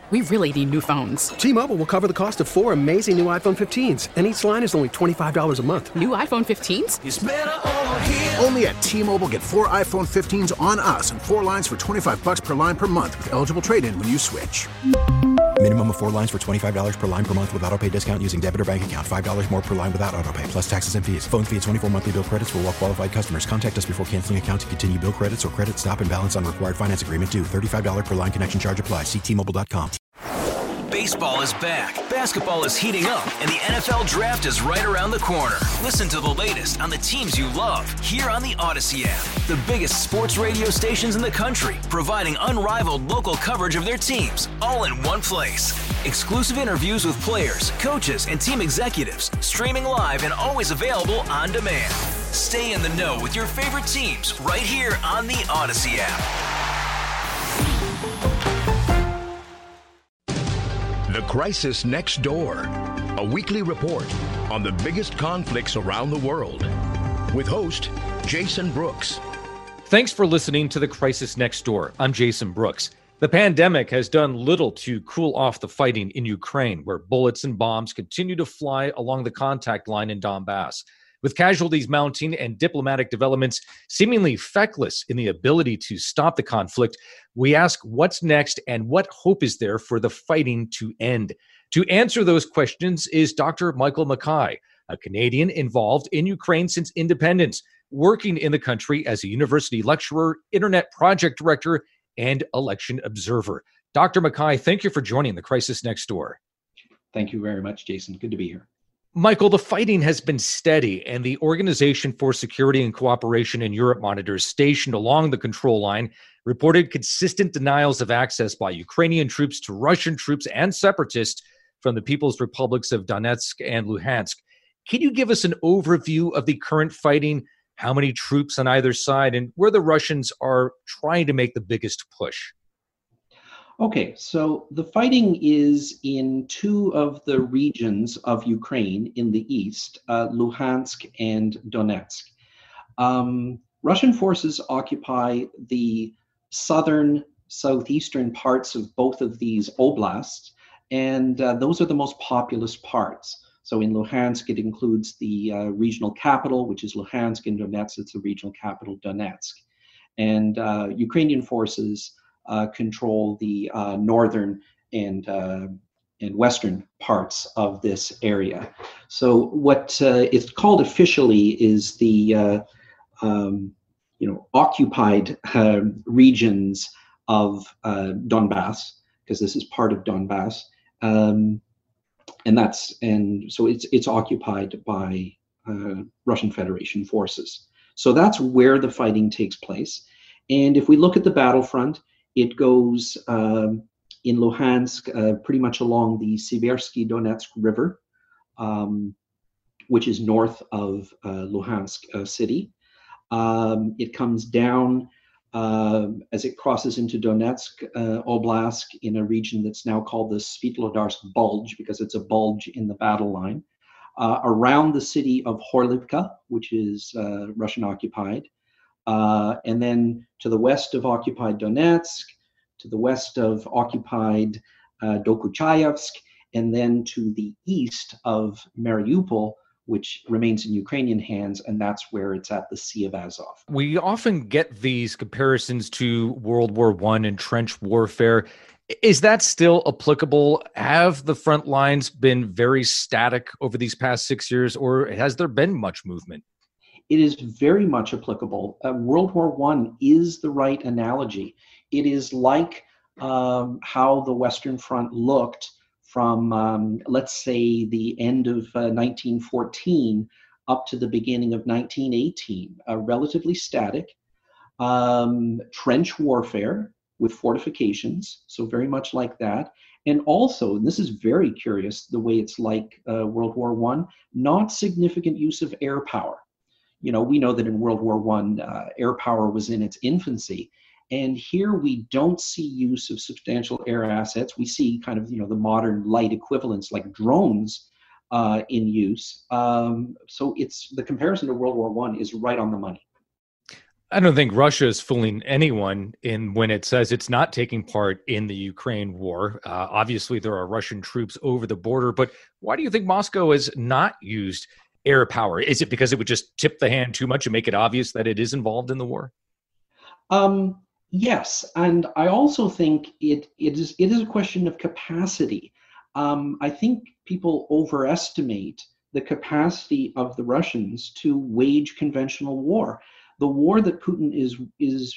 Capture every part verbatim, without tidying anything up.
We really need new phones. T-Mobile will cover the cost of four amazing new iPhone fifteens, and each line is only twenty-five dollars a month. New iPhone fifteens? It's better over here. Only at T-Mobile, get four iPhone fifteens on us and four lines for twenty-five dollars per line per month with eligible trade-in when you switch. Minimum of four lines for twenty-five dollars per line per month with autopay discount using debit or bank account. five dollars more per line without autopay, plus taxes and fees. Phone fee at twenty-four monthly bill credits for well-qualified customers. Contact us before canceling account to continue bill credits or credit stop and balance on required finance agreement due. thirty-five dollars per line connection charge applies. See T Mobile dot com. Baseball is back, basketball is heating up, and the N F L Draft is right around the corner. Listen to the latest on the teams you love here on the Odyssey app. The biggest sports radio stations in the country, providing unrivaled local coverage of their teams, all in one place. Exclusive interviews with players, coaches, and team executives, streaming live and always available on demand. Stay in the know with your favorite teams right here on the Odyssey app. The Crisis Next Door, a weekly report on the biggest conflicts around the world, with host Jason Brooks. Thanks for listening to The Crisis Next Door. I'm Jason Brooks. The pandemic has done little to cool off the fighting in Ukraine, where bullets and bombs continue to fly along the contact line in Donbass. With casualties mounting and diplomatic developments seemingly feckless in the ability to stop the conflict, we ask what's next and what hope is there for the fighting to end. To answer those questions is Doctor Michael Mackay, a Canadian involved in Ukraine since independence, working in the country as a university lecturer, internet project director, and election observer. Doctor Mackay, thank you for joining The Crisis Next Door. Thank you very much, Jason. Good to be here. Michael, the fighting has been steady, and the Organization for Security and Cooperation in Europe monitors stationed along the control line reported consistent denials of access by Ukrainian troops to Russian troops and separatists from the People's Republics of Donetsk and Luhansk. Can you give us an overview of the current fighting, how many troops on either side, and where the Russians are trying to make the biggest push? Okay, so the fighting is in two of the regions of Ukraine in the east, uh, Luhansk and Donetsk. Um, Russian forces occupy the southern, southeastern parts of both of these oblasts, and uh, those are the most populous parts. So in Luhansk, it includes the uh, regional capital, which is Luhansk. In Donetsk, it's the regional capital, Donetsk. And uh, Ukrainian forces Uh, control the uh, northern and uh, and western parts of this area. So what uh, it's called officially is the uh, um, you know occupied uh, regions of uh, Donbass, because this is part of Donbass, um, and that's and so it's it's occupied by uh, Russian Federation forces. So that's where the fighting takes place. And if we look at the battlefront, it goes um, in Luhansk uh, pretty much along the Siversky Donetsk River, um, which is north of uh, Luhansk uh, city. Um, it comes down uh, as it crosses into Donetsk uh, Oblast in a region that's now called the Svitlodarsk Bulge, because it's a bulge in the battle line, uh, around the city of Horlivka, which is uh, Russian occupied. Uh, and then to the west of occupied Donetsk, to the west of occupied uh, Dokuchayevsk, and then to the east of Mariupol, which remains in Ukrainian hands, and that's where it's at the Sea of Azov. We often get these comparisons to World War One and trench warfare. Is that still applicable? Have the front lines been very static over these past six years, or has there been much movement? It is very much applicable. Uh, World War One is the right analogy. It is like um, how the Western Front looked from, um, let's say, the end of uh, nineteen fourteen up to the beginning of nineteen eighteen. Uh, relatively static, um, trench warfare with fortifications, so very much like that. And also, and this is very curious, the way it's like uh, World War One, not significant use of air power. You know, we know that in World War One, uh, air power was in its infancy. And here we don't see use of substantial air assets. We see kind of, you know, the modern light equivalents like drones uh, in use. Um, so it's the comparison to World War One is right on the money. I don't think Russia is fooling anyone in when it says it's not taking part in the Ukraine war. Uh, obviously, there are Russian troops over the border, but why do you think Moscow has not used air power? Is it because it would just tip the hand too much and make it obvious that it is involved in the war? Um, yes, and I also think it it is it is a question of capacity. Um, I think people overestimate the capacity of the Russians to wage conventional war. The war that Putin is is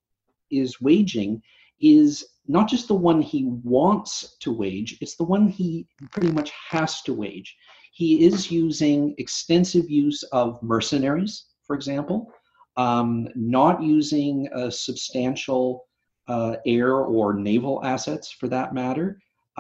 is waging is not just the one he wants to wage, it's the one he pretty much has to wage. He is using extensive use of mercenaries, for example, um, not using a substantial uh, air or naval assets for that matter,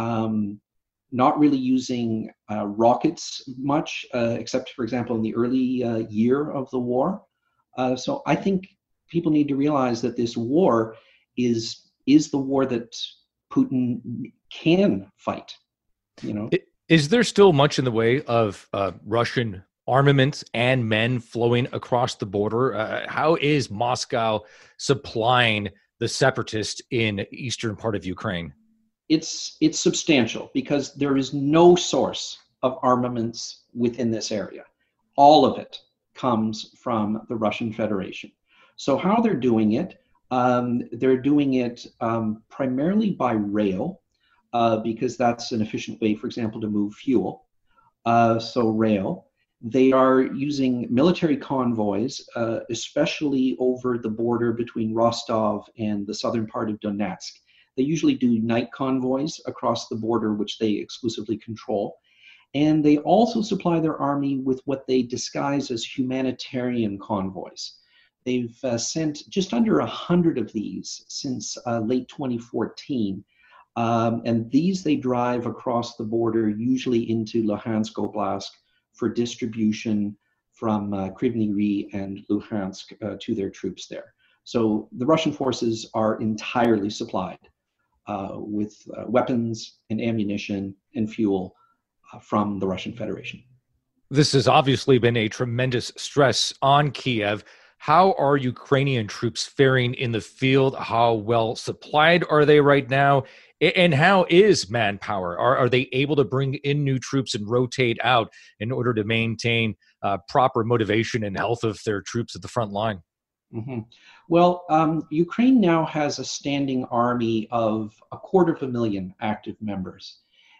um, not really using uh, rockets much, uh, except, for example, in the early uh, year of the war. Uh, so I think people need to realize that this war is is the war that Putin can fight. You know, is there still much in the way of uh, Russian armaments and men flowing across the border? Uh, how is Moscow supplying the separatists in eastern part of Ukraine? It's it's substantial because there is no source of armaments within this area. All of it comes from the Russian Federation. So how they're doing it, um, they're doing it um, primarily by rail, uh, because that's an efficient way, for example, to move fuel. Uh, so rail. They are using military convoys, uh, especially over the border between Rostov and the southern part of Donetsk. They usually do night convoys across the border, which they exclusively control. And they also supply their army with what they disguise as humanitarian convoys. They've uh, sent just under one hundred of these since uh, late twenty fourteen. Um, and these they drive across the border, usually into Luhansk Oblast, for distribution from uh, Kryvyi Rih and Luhansk uh, to their troops there. So the Russian forces are entirely supplied uh, with uh, weapons and ammunition and fuel from the Russian Federation. This has obviously been a tremendous stress on Kiev. How are Ukrainian troops faring in the field? How well supplied are they right now? And how is manpower? Are, are they able to bring in new troops and rotate out in order to maintain uh, proper motivation and health of their troops at the front line? Mm-hmm. Well, um, Ukraine now has a standing army of a quarter of a million active members.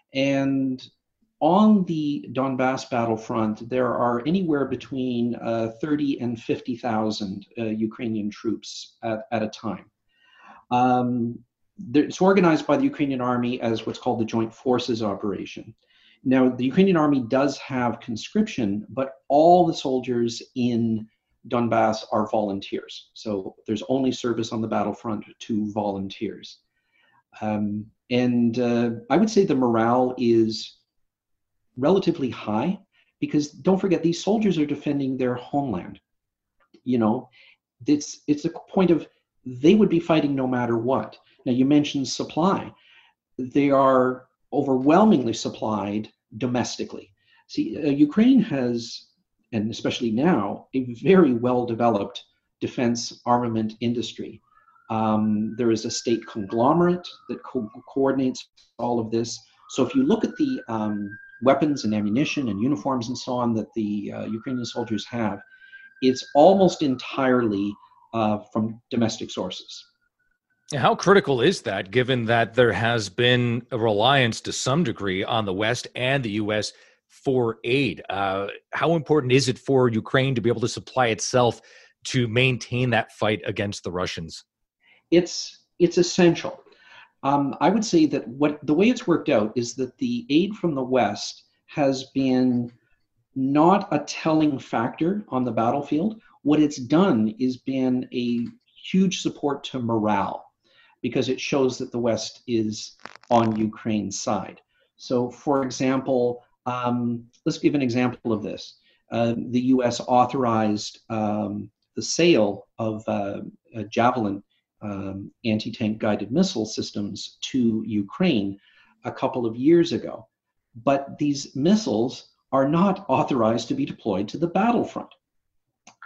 And on the Donbass battlefront, there are anywhere between uh, thirty and fifty thousand uh, Ukrainian troops at, at a time. Um, it's organized by the Ukrainian army as what's called the Joint Forces Operation. Now, the Ukrainian army does have conscription, but all the soldiers in Donbass are volunteers. So there's only service on the battlefront to volunteers. Um, and uh, I would say the morale is relatively high because don't forget, these soldiers are defending their homeland. You know, it's, it's a point of they would be fighting no matter what. Now, you mentioned supply. They are overwhelmingly supplied domestically. See, uh, Ukraine has, and especially now, a very well-developed defense armament industry. Um, there is a state conglomerate that co- coordinates all of this. So if you look at the um, weapons and ammunition and uniforms and so on that the uh, Ukrainian soldiers have, it's almost entirely uh, from domestic sources. How critical is that, given that there has been a reliance to some degree on the West and the U S for aid? Uh, how important is it for Ukraine to be able to supply itself to maintain that fight against the Russians? It's it's essential. Um, I would say that what the way it's worked out is that the aid from the West has been not a telling factor on the battlefield. What it's done is been a huge support to morale, because it shows that the West is on Ukraine's side. So, for example, um, let's give an example of this. Uh, the U S authorized um, the sale of uh, uh, Javelin um, anti-tank guided missile systems to Ukraine a couple of years ago. But these missiles are not authorized to be deployed to the battlefront.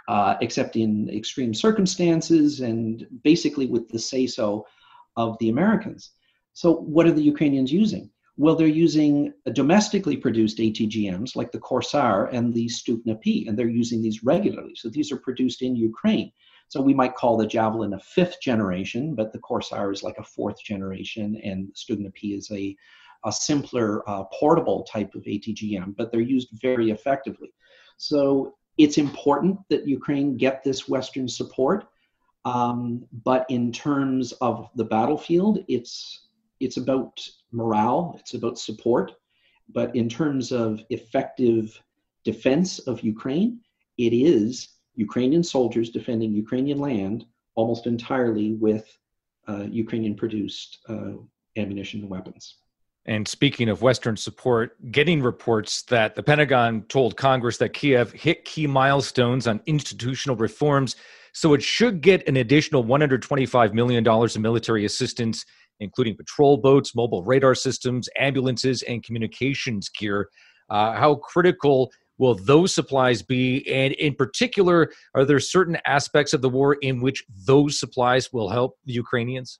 uh, except in extreme circumstances and basically with the say-so of the Americans. So what are the Ukrainians using? Well, they're using domestically produced A T G Ms like the Corsair and the Stupna P, and they're using these regularly. So these are produced in Ukraine. So we might call the Javelin a fifth generation, but the Corsair is like a fourth generation, and Stupna P is a, a simpler uh, portable type of A T G M, but they're used very effectively. So it's important that Ukraine get this Western support, um, but in terms of the battlefield, it's it's about morale, it's about support, but in terms of effective defense of Ukraine, it is Ukrainian soldiers defending Ukrainian land almost entirely with uh, Ukrainian-produced uh, ammunition and weapons. And speaking of Western support, getting reports that the Pentagon told Congress that Kiev hit key milestones on institutional reforms, so it should get an additional one hundred twenty-five million dollars in military assistance, including patrol boats, mobile radar systems, ambulances, and communications gear. Uh, how critical will those supplies be? And in particular, are there certain aspects of the war in which those supplies will help the Ukrainians?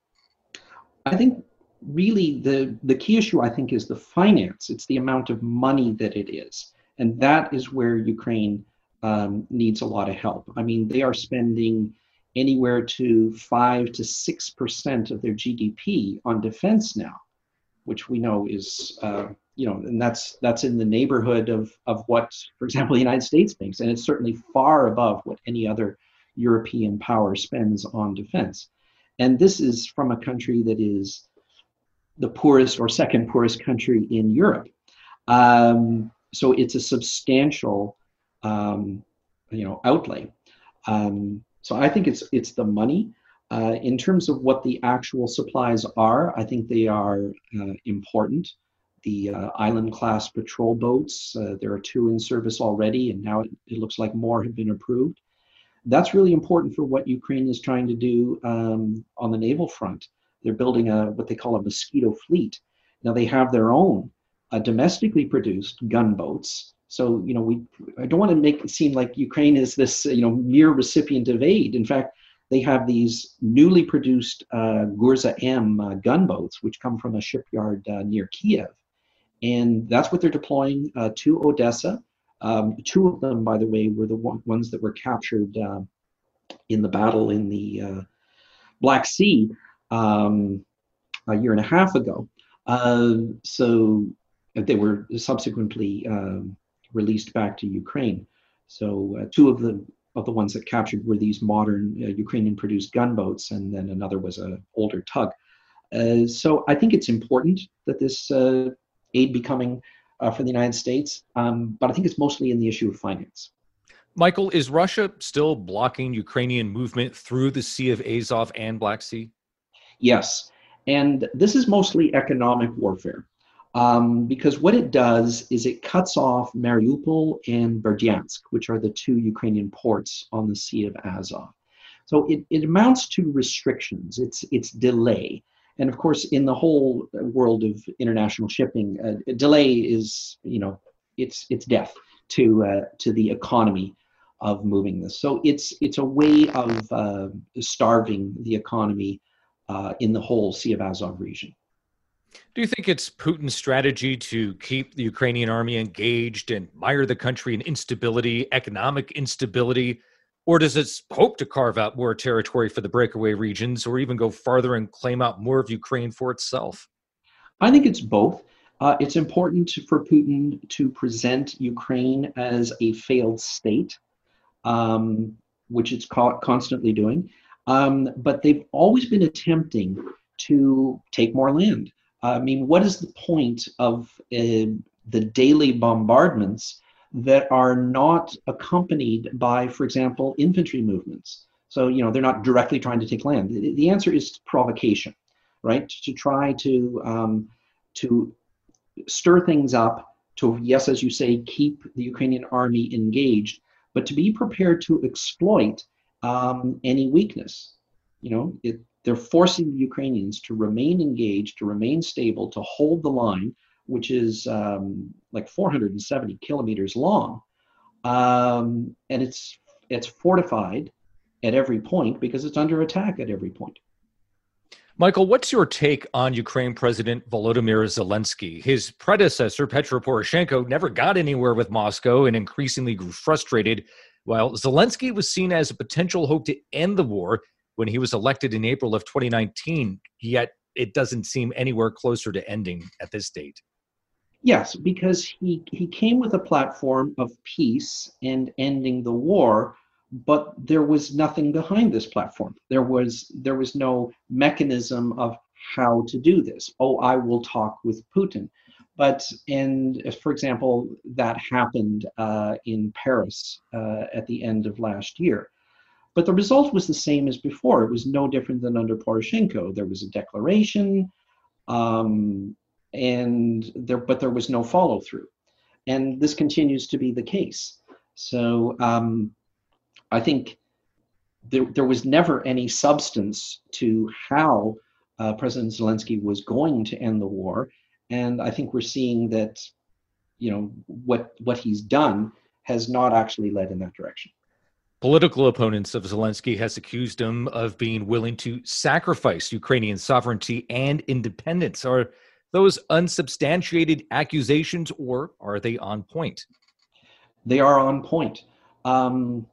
I think really the, the key issue, I think, is the finance. It's the amount of money that it is. And that is where Ukraine um, needs a lot of help. I mean, they are spending anywhere to five to six percent of their G D P on defense now, which we know is, uh, you know, and that's that's in the neighborhood of of what, for example, the United States thinks, and it's certainly far above what any other European power spends on defense. And this is from a country that is the poorest or second poorest country in Europe. Um, so it's a substantial, um, you know, outlay. Um, So I think it's it's the money. Uh, in terms of what the actual supplies are, I think they are uh, important. The uh, Island-class patrol boats, uh, there are two in service already, and now it, it looks like more have been approved. That's really important for what Ukraine is trying to do um, on the naval front. They're building a what they call a Mosquito fleet. Now they have their own uh, domestically produced gunboats. So, you know, we I don't want to make it seem like Ukraine is this, you know, mere recipient of aid. In fact, they have these newly produced uh, Gurza M uh, gunboats, which come from a shipyard uh, near Kiev. And that's what they're deploying uh, to Odessa. Um, two of them, by the way, were the one, ones that were captured uh, in the battle in the uh, Black Sea um, a year and a half ago. Uh, so they were subsequently um, released back to Ukraine. So uh, two of the of the ones that captured were these modern uh, Ukrainian-produced gunboats, and then another was an older tug. Uh, so I think it's important that this uh, aid be coming uh, for the United States, um, but I think it's mostly in the issue of finance. Michael, is Russia still blocking Ukrainian movement through the Sea of Azov and Black Sea? Yes, and this is mostly economic warfare. Um, because what it does is it cuts off Mariupol and Berdyansk, which are the two Ukrainian ports on the Sea of Azov. So it, it amounts to restrictions, it's, it's delay. And of course, in the whole world of international shipping, uh, delay is, you know, it's, it's death to, uh, to the economy of moving this. So it's, it's a way of uh, starving the economy uh, in the whole Sea of Azov region. Do you think it's Putin's strategy to keep the Ukrainian army engaged and mire the country in instability, economic instability, or does it hope to carve out more territory for the breakaway regions or even go farther and claim out more of Ukraine for itself? I think it's both. Uh, it's important for Putin to present Ukraine as a failed state, um, which it's co- constantly doing. Um, but they've always been attempting to take more land. I mean, what is the point of uh, the daily bombardments that are not accompanied by, for example, infantry movements? So, you know, they're not directly trying to take land. The, the answer is provocation, right? To try to um, to stir things up, to, yes, as you say, keep the Ukrainian army engaged, but to be prepared to exploit um, any weakness. You know, it, they're forcing the Ukrainians to remain engaged, to remain stable, to hold the line, which is um, like four hundred seventy kilometers long. Um, and it's it's fortified at every point because it's under attack at every point. Michael, what's your take on Ukraine President Volodymyr Zelensky? His predecessor, Petro Poroshenko, never got anywhere with Moscow and increasingly grew frustrated, while Zelensky was seen as a potential hope to end the war when he was elected in April of twenty nineteen, yet it doesn't seem anywhere closer to ending at this date. Yes, because he, he came with a platform of peace and ending the war, but there was nothing behind this platform. There was there was no mechanism of how to do this. Oh, I will talk with Putin. But, and for example, that happened uh, in Paris uh, at the end of last year. But the result was the same as before. It was no different than under Poroshenko. There was a declaration, um, and there, but there was no follow through. And this continues to be the case. So um, I think there, there was never any substance to how uh, President Zelensky was going to end the war. And I think we're seeing that, you know, what what he's done has not actually led in that direction. Political opponents of Zelensky has accused him of being willing to sacrifice Ukrainian sovereignty and independence. Are those unsubstantiated accusations, or are they on point? They are on point. Um,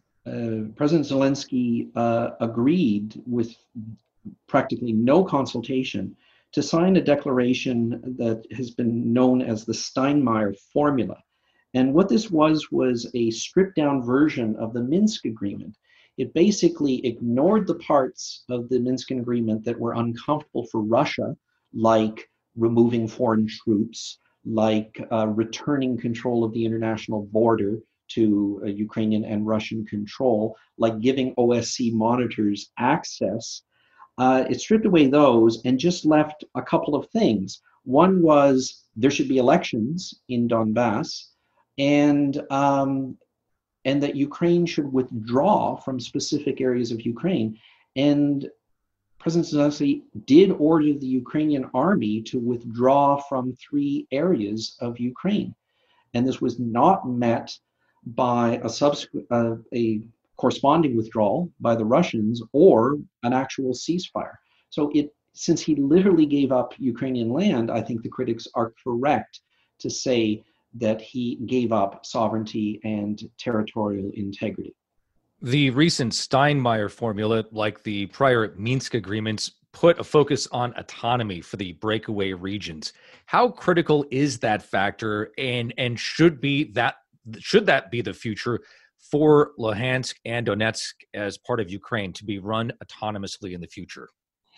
uh, President Zelensky uh, agreed with practically no consultation to sign a declaration that has been known as the Steinmeier Formula. And what this was, was a stripped down version of the Minsk Agreement. It basically ignored the parts of the Minsk Agreement that were uncomfortable for Russia, like removing foreign troops, like uh, returning control of the international border to uh, Ukrainian and Russian control, like giving O S C monitors access. Uh, it stripped away those and just left a couple of things. One was there should be elections in Donbass, and um, and that Ukraine should withdraw from specific areas of Ukraine. And President Zelensky did order the Ukrainian army to withdraw from three areas of Ukraine. And this was not met by a subsequent, uh, a corresponding withdrawal by the Russians or an actual ceasefire. So it, since he literally gave up Ukrainian land, I think the critics are correct to say that he gave up sovereignty and territorial integrity. The recent Steinmeier formula, like the prior Minsk agreements, put a focus on autonomy for the breakaway regions. How critical is that factor, and and should be that should that be the future for Luhansk and Donetsk as part of Ukraine to be run autonomously in the future?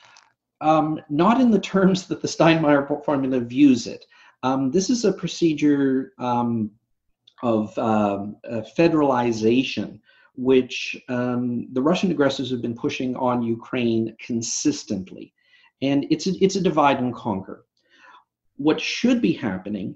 Um, not in the terms that the Steinmeier formula views it. Um, this is a procedure um, of um, uh, federalization, which um, the Russian aggressors have been pushing on Ukraine consistently. And it's a, it's a divide and conquer. What should be happening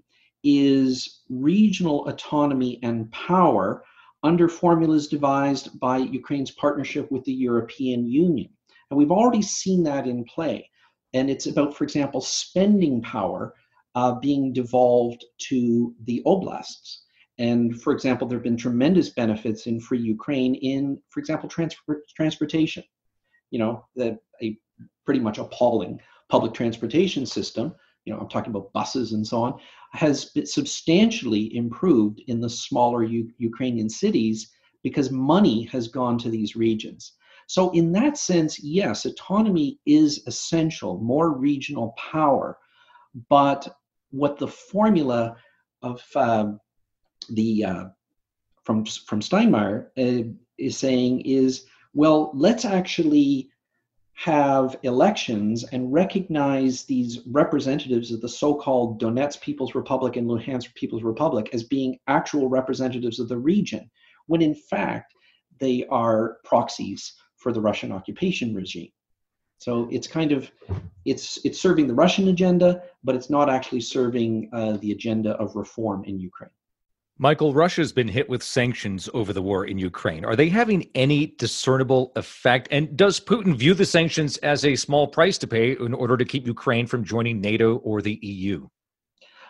is regional autonomy and power under formulas devised by Ukraine's partnership with the European Union. And we've already seen that in play. And it's about, for example, spending power uh, being devolved to the oblasts. And for example, there have been tremendous benefits in free Ukraine in, for example, transport, transportation. You know, the, a pretty much appalling public transportation system, you know, I'm talking about buses and so on, has been substantially improved in the smaller U- Ukrainian cities because money has gone to these regions. So in that sense, yes, autonomy is essential, more regional power. But what the formula of uh, the uh, from from Steinmeier uh, is saying is, well, let's actually have elections and recognize these representatives of the so-called Donetsk People's Republic and Luhansk People's Republic as being actual representatives of the region, when in fact they are proxies for the Russian occupation regime. So it's kind of, it's it's serving the Russian agenda, but it's not actually serving uh, the agenda of reform in Ukraine. Michael, Russia's been hit with sanctions over the war in Ukraine. Are they having any discernible effect? And does Putin view the sanctions as a small price to pay in order to keep Ukraine from joining NATO or the E U?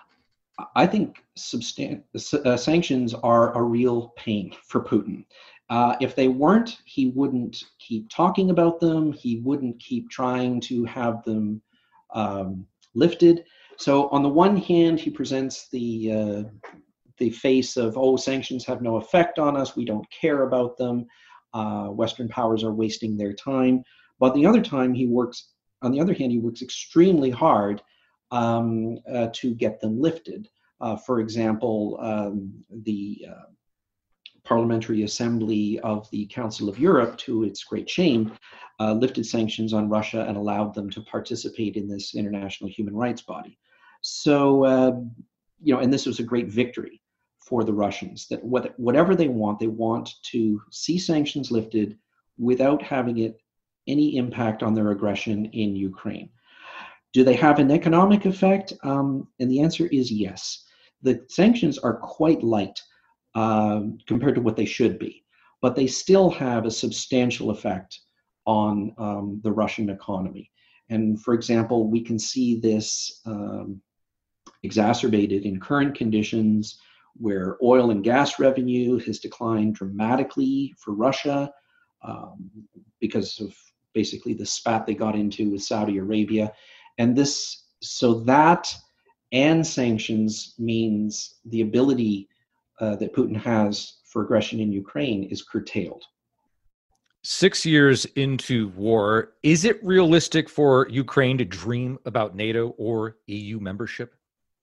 I think substan- uh, sanctions are a real pain for Putin. Uh, if they weren't, he wouldn't keep talking about them. He wouldn't keep trying to have them um, lifted. So on the one hand, he presents the uh, the face of, oh, sanctions have no effect on us. We don't care about them. Uh, Western powers are wasting their time. But the other time, he works. On the other hand, he works extremely hard um, uh, to get them lifted. Uh, for example, um, the uh, Parliamentary Assembly of the Council of Europe, to its great shame, uh, lifted sanctions on Russia and allowed them to participate in this international human rights body. So, uh, you know, and this was a great victory for the Russians, that what, whatever they want, they want to see sanctions lifted without having it any impact on their aggression in Ukraine. Do they have an economic effect? Um, and the answer is yes. The sanctions are quite light um, compared to what they should be, but they still have a substantial effect on um, the Russian economy. And for example, we can see this um, exacerbated in current conditions where oil and gas revenue has declined dramatically for Russia um, because of basically the spat they got into with Saudi Arabia. And this, so that and sanctions means the ability uh, that Putin has for aggression in Ukraine is curtailed. Six years into war, is it realistic for Ukraine to dream about NATO or E U membership?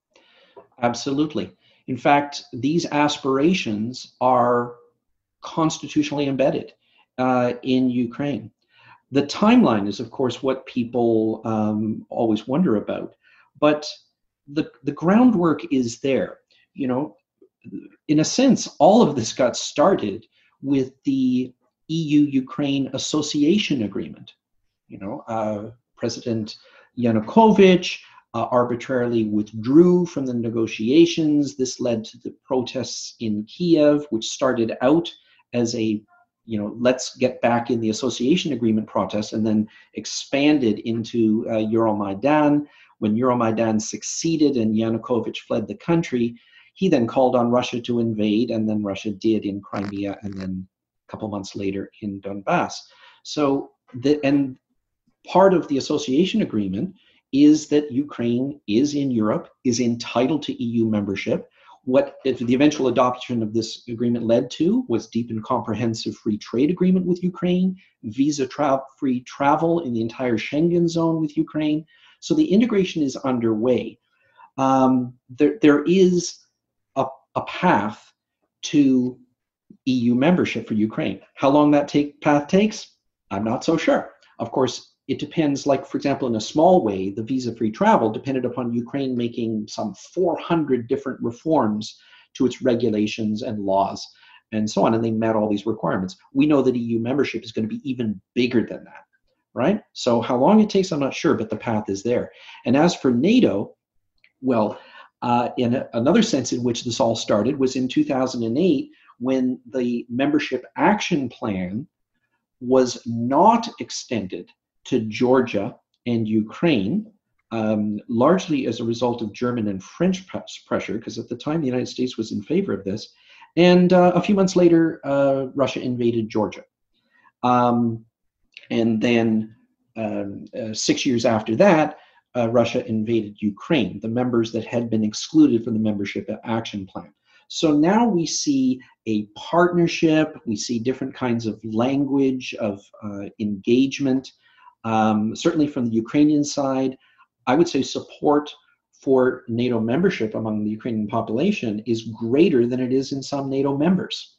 Absolutely. In fact, these aspirations are constitutionally embedded uh, in Ukraine. The timeline is, of course, what people um, always wonder about, but the the groundwork is there. You know, in a sense, all of this got started with the E U-Ukraine Association Agreement. You know, uh, President Yanukovych uh, arbitrarily withdrew from the negotiations. This led to the protests in Kiev, which started out as a you know, let's get back in the association agreement protest, and then expanded into uh, Euromaidan. When Euromaidan succeeded and Yanukovych fled the country, he then called on Russia to invade, and then Russia did in Crimea, and then a couple months later in Donbass. So, the, and part of the association agreement is that Ukraine is in Europe, is entitled to E U membership. What the eventual adoption of this agreement led to was deep and comprehensive free trade agreement with Ukraine, visa-free travel in the entire Schengen zone with Ukraine. So the integration is underway. Um, there, there is a, a path to E U membership for Ukraine. How long that take, path takes, I'm not so sure. Of course, it depends, like, for example, in a small way, the visa-free travel depended upon Ukraine making some four hundred different reforms to its regulations and laws and so on, and they met all these requirements. We know that E U membership is going to be even bigger than that, right? So how long it takes, I'm not sure, but the path is there. And as for NATO, well, uh, in a, another sense in which this all started was in two thousand eight, when the Membership Action Plan was not extended to Georgia and Ukraine, um, largely as a result of German and French pressure, because at the time the United States was in favor of this. And uh, a few months later, uh, Russia invaded Georgia. Um, and then um, uh, six years after that, uh, Russia invaded Ukraine, the members that had been excluded from the Membership Action Plan. So now we see a partnership, we see different kinds of language, of uh, engagement. Um, certainly from the Ukrainian side, I would say support for NATO membership among the Ukrainian population is greater than it is in some NATO members.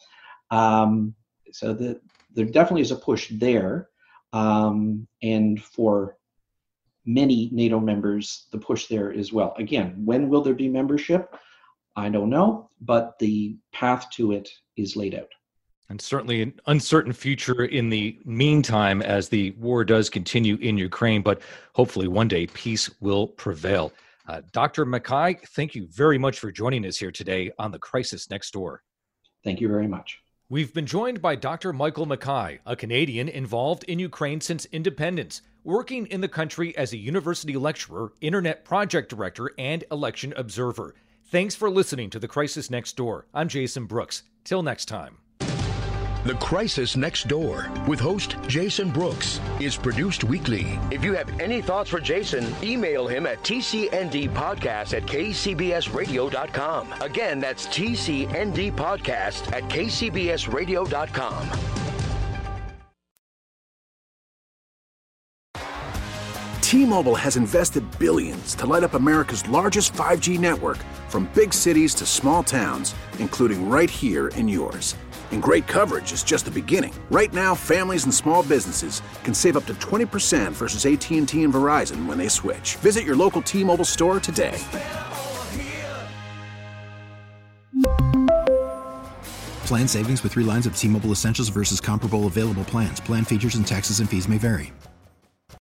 Um, so the, there definitely is a push there. Um, and for many NATO members, the push there as well. Again, when will there be membership? I don't know, but the path to it is laid out. And certainly an uncertain future in the meantime as the war does continue in Ukraine, but hopefully one day peace will prevail. Uh, Doctor Mackay, thank you very much for joining us here today on The Crisis Next Door. Thank you very much. We've been joined by Doctor Michael Mackay, a Canadian involved in Ukraine since independence, working in the country as a university lecturer, internet project director, and election observer. Thanks for listening to The Crisis Next Door. I'm Jason Brooks. Till next time. The Crisis Next Door with host Jason Brooks is produced weekly. If you have any thoughts for Jason, email him at t c n d podcast at k c b s radio dot com. Again, that's t c n d podcast at k c b s radio dot com. T-Mobile has invested billions to light up America's largest five G network, from big cities to small towns, including right here in yours. And great coverage is just the beginning. Right now, families and small businesses can save up to twenty percent versus A T and T and Verizon when they switch. Visit your local T-Mobile store today. Plan savings with three lines of T-Mobile Essentials versus comparable available plans. Plan features and taxes and fees may vary.